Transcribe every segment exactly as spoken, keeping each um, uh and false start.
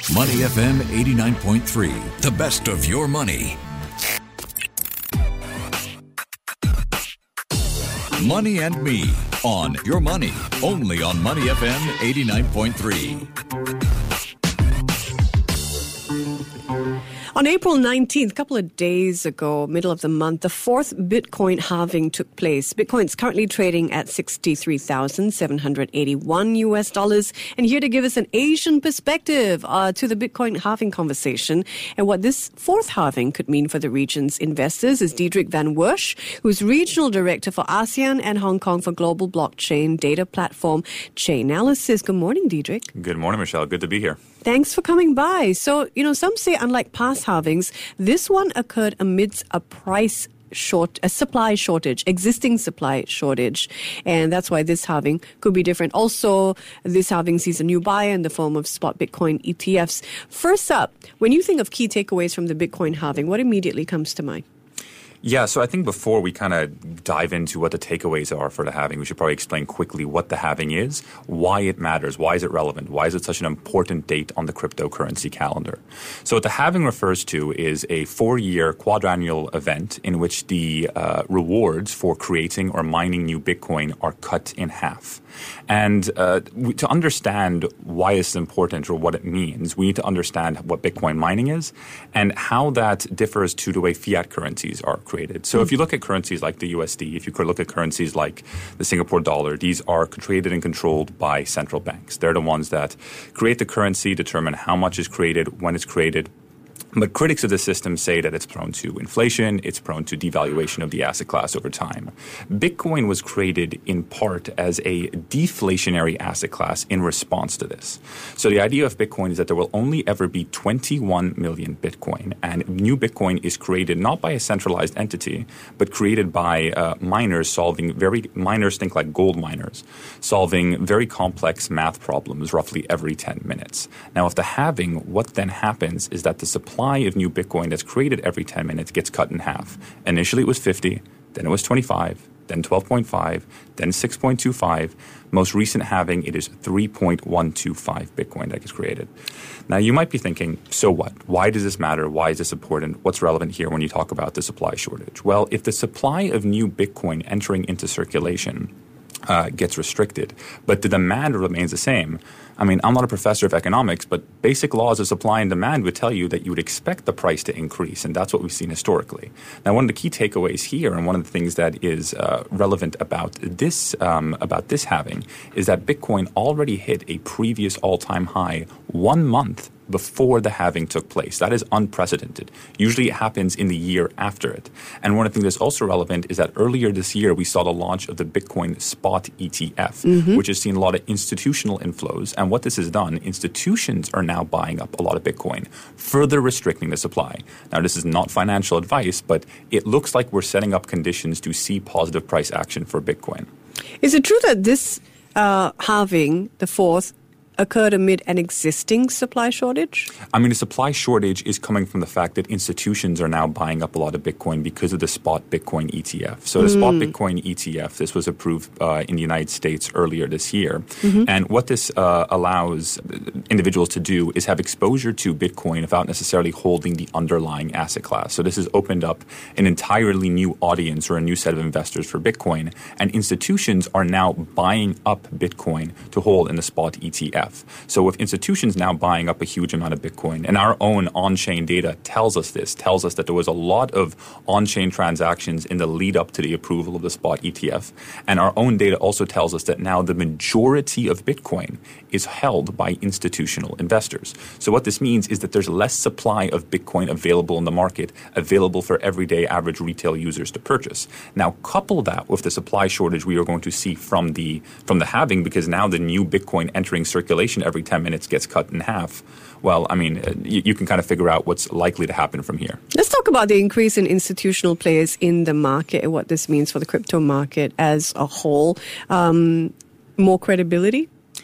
Money F M eighty-nine point three, the best of your money. Money and Me on Your Money, only on Money F M eighty-nine point three. On April nineteenth, a couple of days ago, middle of the month, the fourth Bitcoin halving took place. Bitcoin is currently trading at sixty-three thousand seven hundred eighty-one U S dollars. And here to give us an Asian perspective uh, to the Bitcoin halving conversation and what this fourth halving could mean for the region's investors is Diederik van Wersch, who's Regional Director for ASEAN and Hong Kong for global blockchain data platform Chainalysis. Good morning, Diederik. Good morning, Michelle. Good to be here. Thanks for coming by. So, you know, some say unlike past halvings, this one occurred amidst a price short, a supply shortage, existing supply shortage. And that's why this halving could be different. Also, this halving sees a new buyer in the form of spot Bitcoin E T Fs. First up, when you think of key takeaways from the Bitcoin halving, what immediately comes to mind? Yeah, so I think before we kind of dive into what the takeaways are for the halving, we should probably explain quickly what the halving is, why it matters, why is it relevant, why is it such an important date on the cryptocurrency calendar. So what the halving refers to is a four-year quadrennial event in which the uh, rewards for creating or mining new Bitcoin are cut in half. And uh, we, to understand why it's important or what it means, we need to understand what Bitcoin mining is and how that differs to the way fiat currencies are created. So mm-hmm. if you look at currencies like the U S D, if you could look at currencies like the Singapore dollar, these are created and controlled by central banks. They're the ones that create the currency, determine how much is created, when it's created. But critics of the system say that it's prone to inflation, it's prone to devaluation of the asset class over time. Bitcoin was created in part as a deflationary asset class in response to this. So the idea of Bitcoin is that there will only ever be twenty-one million Bitcoin, and new Bitcoin is created not by a centralized entity, but created by uh, miners solving very, miners think like gold miners, solving very complex math problems roughly every ten minutes. Now, if the halving, what then happens is that the supply of new Bitcoin that's created every ten minutes gets cut in half. Initially, it was fifty, then it was twenty-five, then twelve point five, then six point two five. Most recent halving, it is three point one two five Bitcoin that gets created. Now, you might be thinking, so what? Why does this matter? Why is this important? What's relevant here when you talk about the supply shortage? Well, if the supply of new Bitcoin entering into circulation Uh, gets restricted, but the demand remains the same. I mean, I'm not a professor of economics, but basic laws of supply and demand would tell you that you would expect the price to increase, and that's what we've seen historically. Now, one of the key takeaways here, and one of the things that is uh, relevant about this um, about this halving, is that Bitcoin already hit a previous all-time high one month before the halving took place. That is unprecedented. Usually it happens in the year after it. And one of the things that's also relevant is that earlier this year we saw the launch of the Bitcoin Spot E T F, mm-hmm. which has seen a lot of institutional inflows. And what this has done, institutions are now buying up a lot of Bitcoin, further restricting the supply. Now, this is not financial advice, but it looks like we're setting up conditions to see positive price action for Bitcoin. Is it true that this uh, halving, the fourth, occurred amid an existing supply shortage? I mean, the supply shortage is coming from the fact that institutions are now buying up a lot of Bitcoin because of the Spot Bitcoin E T F. So the mm. Spot Bitcoin E T F, this was approved uh, in the United States earlier this year. Mm-hmm. And what this uh, allows individuals to do is have exposure to Bitcoin without necessarily holding the underlying asset class. So this has opened up an entirely new audience or a new set of investors for Bitcoin. And institutions are now buying up Bitcoin to hold in the Spot E T F. So with institutions now buying up a huge amount of Bitcoin, and our own on-chain data tells us this, tells us that there was a lot of on-chain transactions in the lead up to the approval of the Spot E T F. And our own data also tells us that now the majority of Bitcoin is held by institutional investors. So what this means is that there's less supply of Bitcoin available in the market, available for everyday average retail users to purchase. Now, couple that with the supply shortage we are going to see from the from the halving, because now the new Bitcoin entering circulation every ten minutes gets cut in half. Well, I mean, you, you can kind of figure out what's likely to happen from here. Let's talk about the increase in institutional players in the market and what this means for the crypto market as a whole. Um, more credibility?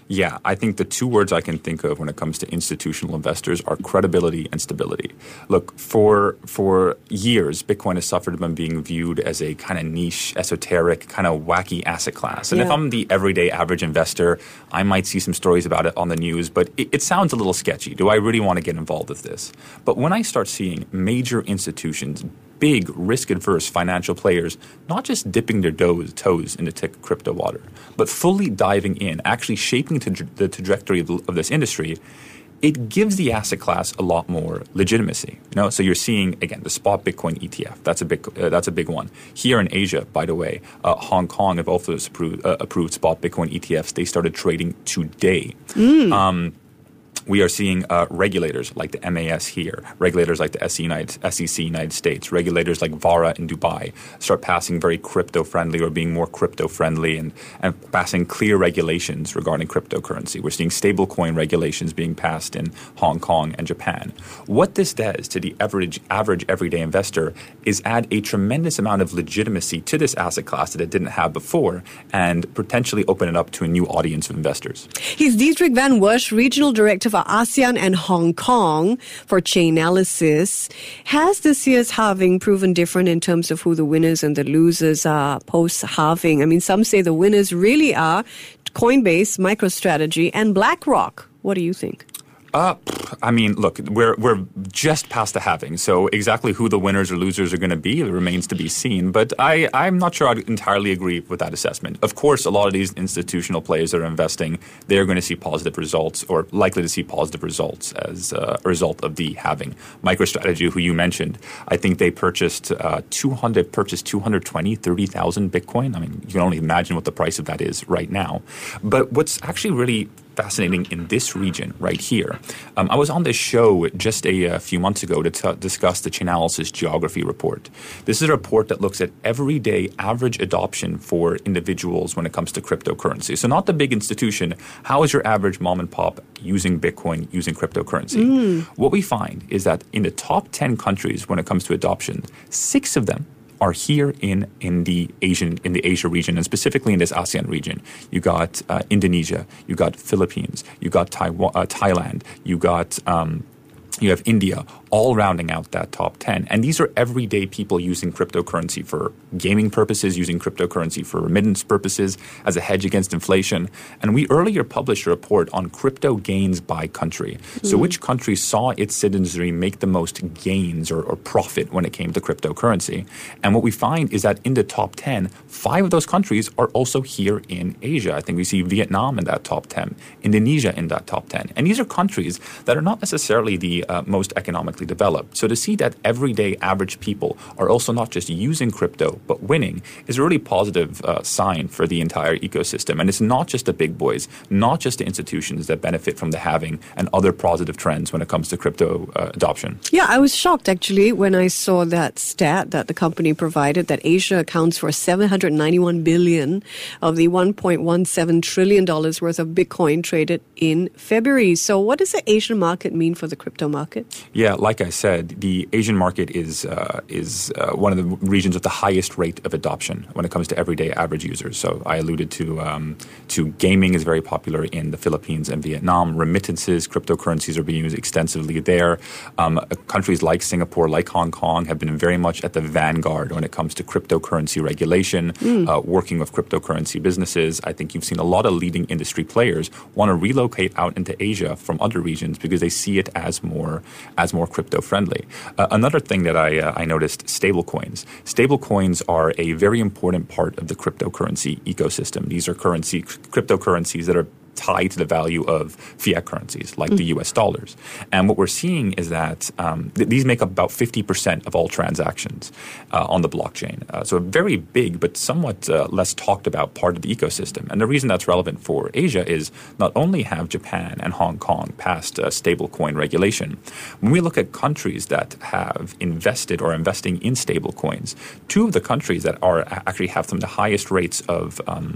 Yeah, I think the two words I can think of when it comes to institutional investors are credibility and stability. Look, for for years, Bitcoin has suffered from being viewed as a kind of niche, esoteric, kind of wacky asset class. And yeah. if I'm the everyday average investor, I might see some stories about it on the news, but it, it sounds a little sketchy. Do I really want to get involved with this? But when I start seeing major institutions, big risk-averse financial players, not just dipping their toes, toes into t- crypto water, but fully diving in, actually shaping t- the trajectory of, of this industry, it gives the asset class a lot more legitimacy. You know, so you're seeing again the spot Bitcoin E T F. That's a big. Uh, that's a big one here in Asia. By the way, uh, Hong Kong have also approved, uh, approved spot Bitcoin E T Fs. They started trading today. Mm. Um, We are seeing uh, regulators like the M A S here, regulators like the S E C United States, regulators like VARA in Dubai start passing very crypto-friendly or being more crypto-friendly and, and passing clear regulations regarding cryptocurrency. We're seeing stablecoin regulations being passed in Hong Kong and Japan. What this does to the average, average everyday investor is add a tremendous amount of legitimacy to this asset class that it didn't have before and potentially open it up to a new audience of investors. He's Diederik Van Wersh, Regional Director for ASEAN and Hong Kong for Chainalysis. Has this year's halving proven different in terms of who the winners and the losers are post-halving? I mean, some say the winners really are Coinbase, MicroStrategy, and BlackRock. What do you think? Uh, I mean, look, we're we're just past the halving, so exactly who the winners or losers are going to be remains to be seen. But I, I'm not sure I'd entirely agree with that assessment. Of course, a lot of these institutional players that are investing, they're going to see positive results or likely to see positive results as uh, a result of the halving. MicroStrategy, who you mentioned, I think they purchased uh, two hundred, purchased two hundred twenty, thirty thousand Bitcoin. I mean, you can only imagine what the price of that is right now. But what's actually really fascinating in this region right here. Um, I was on this show just a, a few months ago to t- discuss the Chainalysis Geography Report. This is a report that looks at everyday average adoption for individuals when it comes to cryptocurrency. So not the big institution. How is your average mom and pop using Bitcoin, using cryptocurrency? Mm. What we find is that in the top ten countries when it comes to adoption, six of them are here in, in the Asian in the Asia region, and specifically in this ASEAN region. You got uh, Indonesia, you got Philippines, you got Taiwan, uh, Thailand, you got um, you have India, all rounding out that top ten. And these are everyday people using cryptocurrency for gaming purposes, using cryptocurrency for remittance purposes as a hedge against inflation. And we earlier published a report on crypto gains by country. Mm. So which country saw its citizenry make the most gains or, or profit when it came to cryptocurrency. And what we find is that in the top ten, five of those countries are also here in Asia. I think we see Vietnam in that top ten, Indonesia in that top ten. And these are countries that are not necessarily the uh, most economically developed. So to see that everyday average people are also not just using crypto but winning is a really positive uh, sign for the entire ecosystem. And it's not just the big boys, not just the institutions that benefit from the halving and other positive trends when it comes to crypto uh, adoption. Yeah, I was shocked actually when I saw that stat that the company provided that Asia accounts for seven hundred ninety-one billion dollars of the one point one seven trillion dollars worth of Bitcoin traded in February. So what does the Asian market mean for the crypto market? Yeah, like I said, the Asian market is uh, is uh, one of the regions with the highest rate of adoption when it comes to everyday average users. So I alluded to um, to gaming is very popular in the Philippines and Vietnam. Remittances, cryptocurrencies are being used extensively there. Um, countries like Singapore, like Hong Kong, have been very much at the vanguard when it comes to cryptocurrency regulation, mm. uh, working with cryptocurrency businesses. I think you've seen a lot of leading industry players want to relocate out into Asia from other regions because they see it as more as more crypto friendly. Uh, another thing that I uh, I noticed, stablecoins. Stablecoins are a very important part of the cryptocurrency ecosystem. These are currency cryptocurrencies that are tied to the value of fiat currencies like mm. the U S dollars. And what we're seeing is that um, th- these make up about fifty percent of all transactions uh, on the blockchain. Uh, so a very big but somewhat uh, less talked about part of the ecosystem. And the reason that's relevant for Asia is not only have Japan and Hong Kong passed uh, stablecoin regulation, when we look at countries that have invested or investing in stablecoins, two of the countries that are actually have some of the highest rates of um,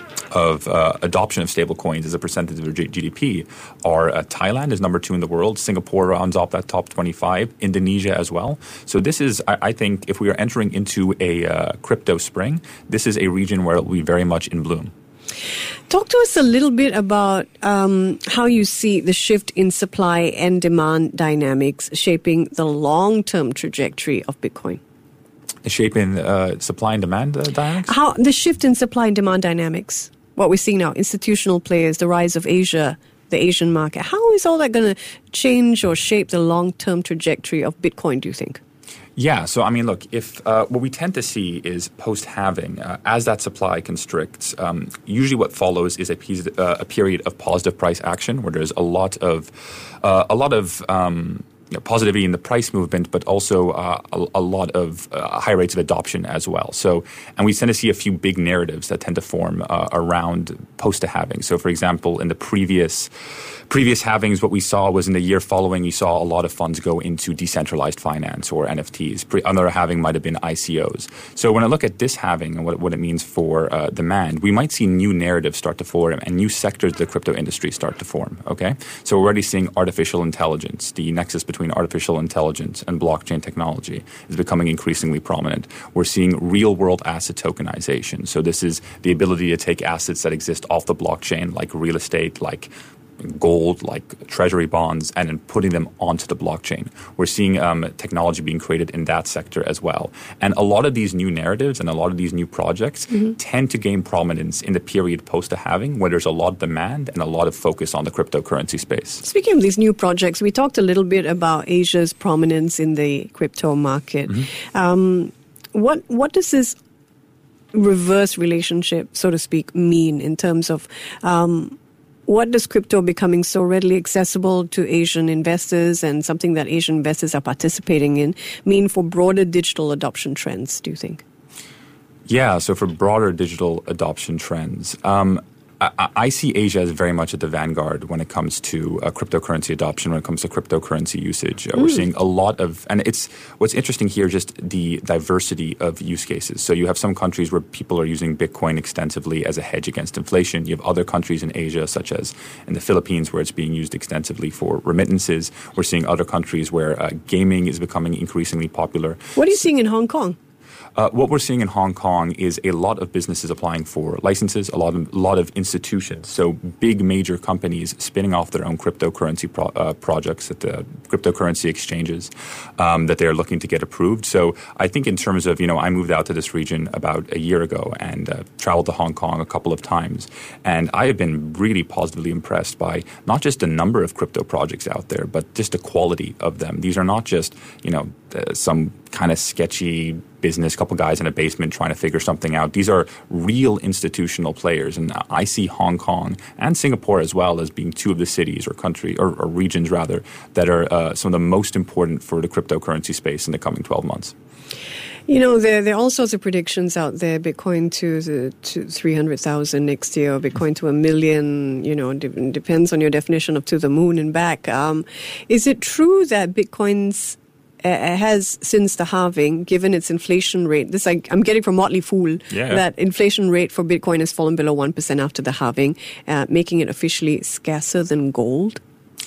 of uh, adoption of stablecoins as a percentage of their G D P are uh, Thailand is number two in the world. Singapore rounds off that top twenty-five. Indonesia as well. So this is, I, I think, if we are entering into a uh, crypto spring, this is a region where it will be very much in bloom. Talk to us a little bit about um, how you see the shift in supply and demand dynamics shaping the long-term trajectory of Bitcoin. Shaping uh, supply and demand uh, dynamics? How the shift in supply and demand dynamics, what we're seeing now, institutional players, the rise of Asia, the Asian market. How is all that going to change or shape the long-term trajectory of Bitcoin, do you think? Yeah, so I mean, look, if uh, what we tend to see is post-halving, uh, as that supply constricts, um, usually what follows is a, piece, uh, a period of positive price action where there's a lot of uh, a lot of um, you know, positivity in the price movement, but also uh, a, a lot of uh, high rates of adoption as well. So, and we tend to see a few big narratives that tend to form uh, around post-halving. So, for example, in the previous previous halvings, what we saw was in the year following, you saw a lot of funds go into decentralized finance or N F Ts. Pre- another halving might have been I C Os. So, when I look at this halving and what, what it means for uh, demand, we might see new narratives start to form and new sectors of the crypto industry start to form. Okay, so we're already seeing artificial intelligence, the nexus between between artificial intelligence and blockchain technology is becoming increasingly prominent. We're seeing real-world asset tokenization. So this is the ability to take assets that exist off the blockchain, like real estate, like gold, like treasury bonds, and then putting them onto the blockchain. We're seeing um, technology being created in that sector as well. And a lot of these new narratives and a lot of these new projects mm-hmm. tend to gain prominence in the period post the halving, where there's a lot of demand and a lot of focus on the cryptocurrency space. Speaking of these new projects, we talked a little bit about Asia's prominence in the crypto market. Mm-hmm. Um, what what does this reverse relationship, so to speak, mean in terms of um, what does crypto becoming so readily accessible to Asian investors and something that Asian investors are participating in mean for broader digital adoption trends, do you think? Yeah, so for broader digital adoption trends, um, I, I see Asia as very much at the vanguard when it comes to uh, cryptocurrency adoption, when it comes to cryptocurrency usage. Uh, mm. We're seeing a lot of, and it's what's interesting here, just the diversity of use cases. So you have some countries where people are using Bitcoin extensively as a hedge against inflation. You have other countries in Asia, such as in the Philippines, where it's being used extensively for remittances. We're seeing other countries where uh, gaming is becoming increasingly popular. What are you seeing in Hong Kong? Uh, what we're seeing in Hong Kong is a lot of businesses applying for licenses, a lot of, a lot of institutions, so big major companies spinning off their own cryptocurrency pro, uh, projects at the cryptocurrency exchanges um, that they're looking to get approved. So I think in terms of, you know, I moved out to this region about a year ago and uh, traveled to Hong Kong a couple of times. And I have been really positively impressed by not just the number of crypto projects out there, but just the quality of them. These are not just, you know, uh, some kind of sketchy business, couple guys in a basement trying to figure something out. These are real institutional players. And I see Hong Kong and Singapore as well as being two of the cities or country or, or regions rather that are uh, some of the most important for the cryptocurrency space in the coming twelve months. You know, there, there are all sorts of predictions out there. Bitcoin to, the, to three hundred thousand next year, Bitcoin to a million, you know, de- depends on your definition of to the moon and back. Um, is it true that Bitcoin's Uh, has, since the halving, given its inflation rate, this I, I'm getting from Motley Fool, yeah. that inflation rate for Bitcoin has fallen below one percent after the halving, uh, making it officially scarcer than gold?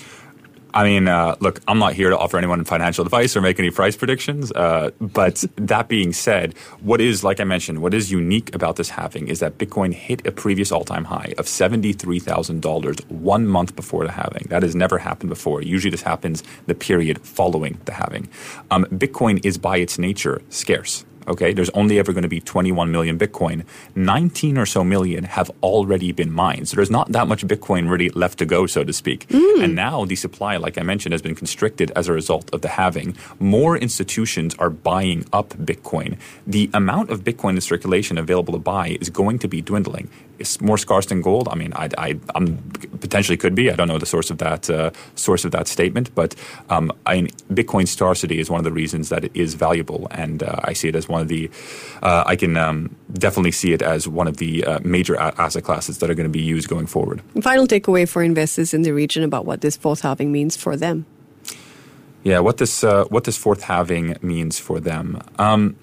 I mean, uh, look, I'm not here to offer anyone financial advice or make any price predictions. Uh, but that being said, what is, like I mentioned, what is unique about this halving is that Bitcoin hit a previous all-time high of seventy-three thousand dollars one month before the halving. That has never happened before. Usually this happens the period following the halving. Um, Bitcoin is by its nature scarce. Okay, there's only ever going to be twenty-one million Bitcoin. nineteen or so million have already been mined. So there's not that much Bitcoin really left to go, so to speak. Mm. And now the supply, like I mentioned, has been constricted as a result of the halving. More institutions are buying up Bitcoin. The amount of Bitcoin in circulation available to buy is going to be dwindling. It's more scarce than gold. I mean, I, I I'm potentially could be. I don't know the source of that uh, source of that statement, but um, I mean, Bitcoin scarcity is one of the reasons that it is valuable, and uh, I see it as one of the. Uh, I can um, definitely see it as one of the uh, major a- asset classes that are going to be used going forward. Final takeaway for investors in the region about what this fourth halving means for them. Yeah, what this uh, what this fourth halving means for them. Um,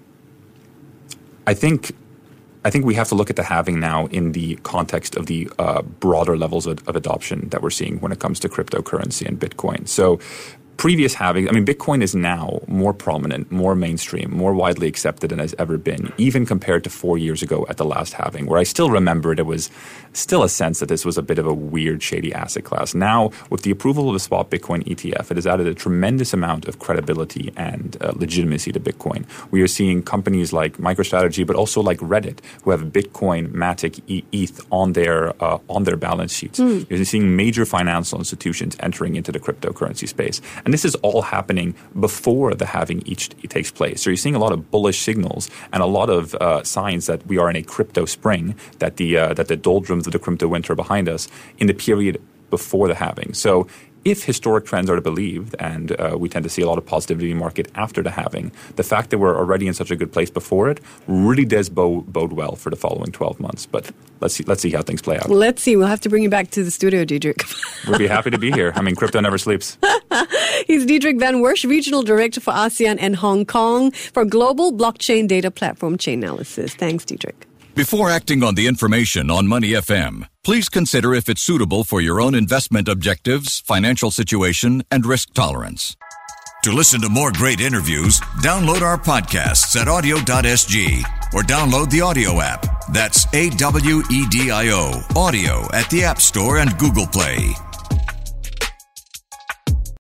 I think. I think we have to look at the halving now in the context of the uh, broader levels of, of adoption that we're seeing when it comes to cryptocurrency and Bitcoin. So previous halvings, I mean, Bitcoin is now more prominent, more mainstream, more widely accepted than it has ever been, even compared to four years ago at the last halving, where I still remember there was still a sense that this was a bit of a weird, shady asset class. Now, with the approval of the spot Bitcoin E T F, it has added a tremendous amount of credibility and uh, legitimacy to Bitcoin. We are seeing companies like MicroStrategy, but also like Reddit, who have Bitcoin, Matic, E T H on their uh, on their balance sheets. Mm. You're seeing major financial institutions entering into the cryptocurrency space. And this is all happening before the halving each takes place. So you're seeing a lot of bullish signals and a lot of uh, signs that we are in a crypto spring, that the uh, that the doldrums of the crypto winter are behind us in the period before the halving. So if historic trends are to be believed, and uh, we tend to see a lot of positivity in the market after the halving, the fact that we're already in such a good place before it really does bo- bode well for the following twelve months. But let's see, let's see how things play out. Let's see. We'll have to bring you back to the studio, Diederik. We'll be happy to be here. I mean, crypto never sleeps. He's Diederik Van Wersh, Regional Director for ASEAN and Hong Kong for Global Blockchain Data Platform Chainalysis. Thanks, Diederik. Before acting on the information on Money F M, please consider if it's suitable for your own investment objectives, financial situation, and risk tolerance. To listen to more great interviews, download our podcasts at audio dot s g or download the audio app. That's A W E D I O, audio at the App Store and Google Play.